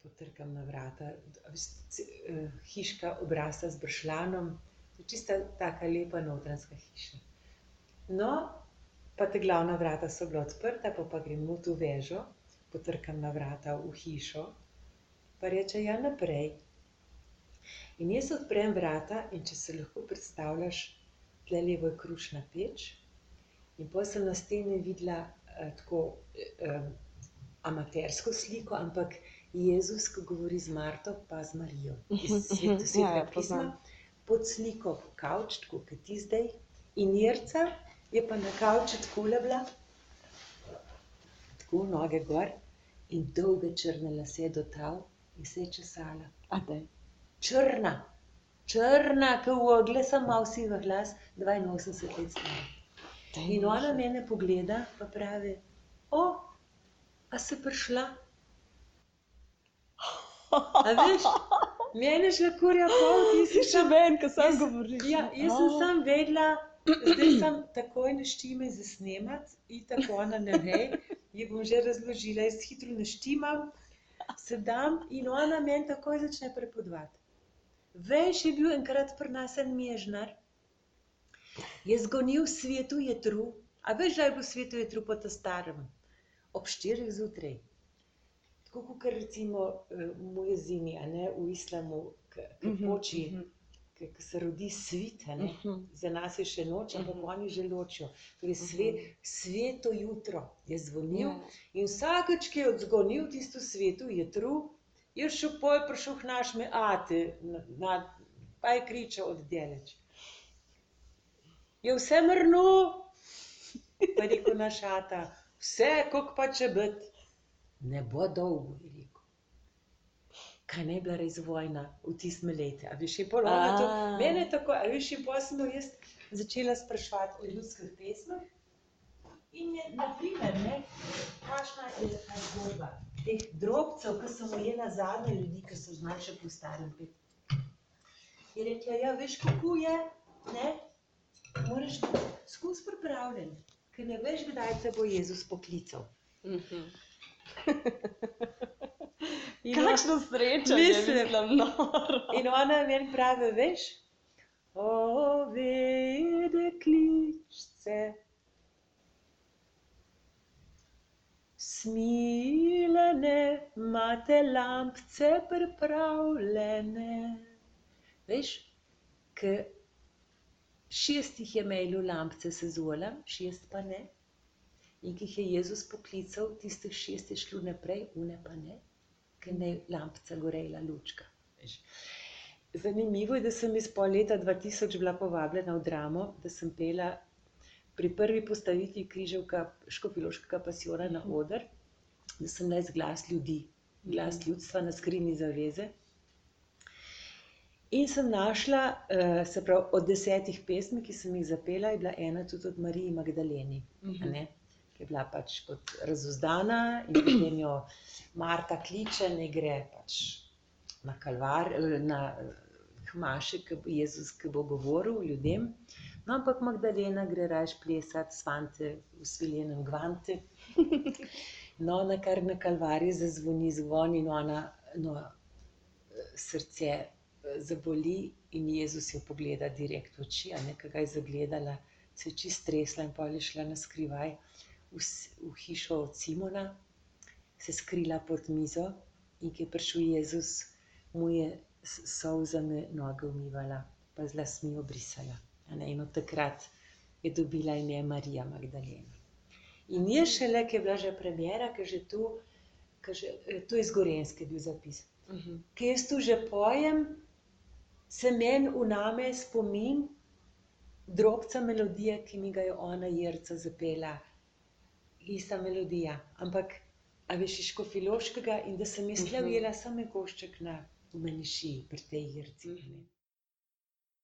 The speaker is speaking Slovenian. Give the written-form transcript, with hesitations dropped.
potrkam na vrata, hiška obrasla z bršljanom, čista taka lepa notranjska hiša. No, pa ta glavna vrata so bila odprta, pa grem not v vežo, potrkam na vrata v hišo, pa reče: "Ja, naprej." In jaz odprem vrata in če se lahko predstavljaš, tule levo je krušna peč in pol sem na steni videla tako amatersko sliko, ampak Jezus, ko govori z Marto pa z Marijo iz Svetega pisma, pod sliko kavč, tako kot ti zdaj, in Jerca je pa na kavču takole bila, tako noge gor in dolge črne lase do tal in se je česala. Črna, črna, ke oglje, samo malo siv glas, 82 let stara. In ona mene pogleda pa pravi: "O, a si prišla?" A veš, mene je šla kurja polt, jaz sem samo vedela, zdaj sem takoj naštimaj za snemati, itak ona ne ve, ji bom že razložila, jaz hitro naštimam, se dam in ona meni takoj začne pripovedovati. Veš, je bil enkrat pri nas en mežnar, je zgonil v Svetu Jetru, a veš, kdaj je bil v Svetu Jetru po ta starem? Ob 4 zjutraj. Tako kakor recimo muezini, a ne, v islamu, ke poči, ke se rodi svit, a ne, za nas je še noč, ampak oni že ločijo. Torej sveto jutro je zvonil in vsakič, ke je odzvonil tisto v Svetu Jetru, je še pol prišel k našemu ati, pa je kričal od daleč: "Je vse mirno?" Pa je rekel naš ata: "Vse, kako pa če biti." "Ne bo dolgo," je rekel. Kaj naj bila res vojna v tistem letu, a veš, in pol ona to, mene tako, a veš, in pol sem jo jaz začela spraševati o ljudskih pesmih in je na primer, ne, kakšna je ta zgodba teh drobcev, ke sem ujela zadnje ljudi, ke so znali še po starem peti. Je rekla: "Ja, veš, kako je, ne, moraš biti skozi pripravljen, ke ne veš, kdaj te bo Jezus poklical." Kakšno srečanje, mislim, noro. In ona meni pravi: "Veš, ove dekličce, smilene, imate lampice pripravljene." Veš, ke 6 jih je imelo lampice s solzivcem, 6 pa ne. In ke jih je Jezus poklical, tistih 6 je šlo naprej, one pa ne, ke naj lampica gorela lučka, veš. Zanimivo je, da sem jaz pol leta 2000 bila povabljena v Dramo, da sem pela pri prvi postavitvi križevka Škofjeloškega pasijona na oder, da sem bila jaz glas ljudi, glas ljudstva na skrinji zaveze. In sem našla, se pravi, od 10 pesmi, ki sem jih zapela, je bila ena tudi od Mariji Magdaleni, a ne, ke je bila pač kot razuzdana in potem jo Marta kliče, naj gre pač na k maši, ke bo Jezus, ke bo govoril ljudem. No, ampak Magdalena gre rajši plesat svante v sviljenem gvantu. No, nakar na Kalvariji zazvoni zvon in ona, srce zaboli in Jezus jo pogleda direkt v oči, a ne, ke ga je zagledala, se je čisto stresla in pol je šla na skrivaj v hišo od Simona, se skrila pod mizo in ke je prišel Jezus, mu je s solzami noge umivala pa z lasmi obrisala, a ne, in od takrat je dobila ime Marija Magdalena. In jaz šele, ke je bila že premiera, ke že to, to iz Gorenjske bil zapis, ke jaz to že pojem, se meni vname spomin drobca melodije, ki mi ga je ona Jerca zapela, ista melodija, ampak a veš, iz Škofjeloškega, in da sem jaz tule ujela samo en košček v meni šiji pri tej Jerci.